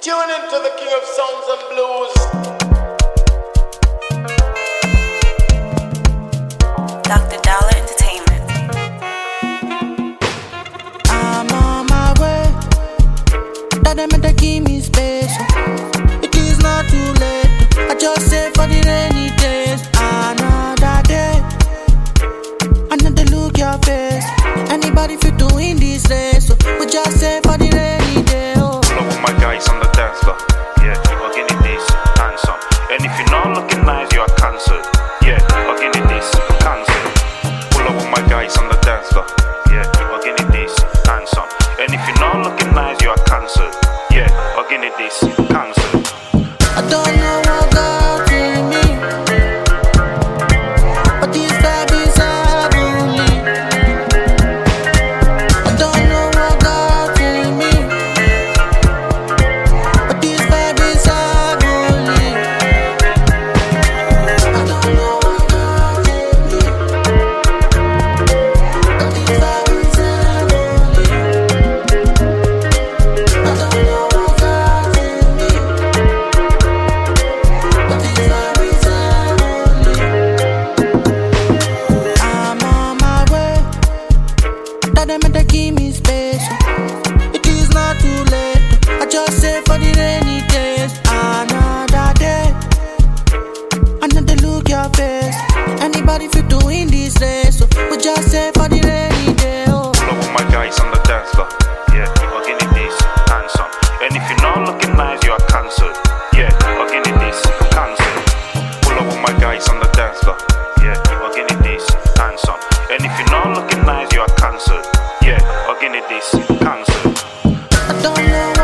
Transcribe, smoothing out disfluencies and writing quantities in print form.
Tune into the King of Sounds and Blues. Dr. Dollar Entertainment. I'm on my way. That them to give me space. It is not too late. I just say for the rainy days. Another day, another look your face. Anybody fit to win this race? So we just say for the rainy day. Oh. Pull up with my guys on the dance floor. Yeah, again it is handsome. And if you're not looking nice, you are cancelled. Yeah, again it is cancelled. Pull up with my guys on the dance floor. Yeah, again it is handsome. And if you're not looking nice, you are cancelled. Yeah, again it is cancelled. I don't know what God gave me, but this vibe is heavenly. I don't know what God gave me, but this vibe is heavenly. I don't know what God gave me, but this vibe is heavenly. I don't know what God gave me. I'm on my way. That them to give me space. It is not too late. I just say for the rainy days. Another day, another look your face. Anybody fit to win this race? So we just say for the rainy day. Oh. Pull up with my guys on the dance floor. Yeah, again it is handsome. And if you're not looking nice, you are cancelled. Yeah, again it is cancelled. Pull up with my guys on the dance floor. Yeah, again it is handsome. And if you're not looking nice, you are cancelled. Yeah, again it is cancelled. I don't know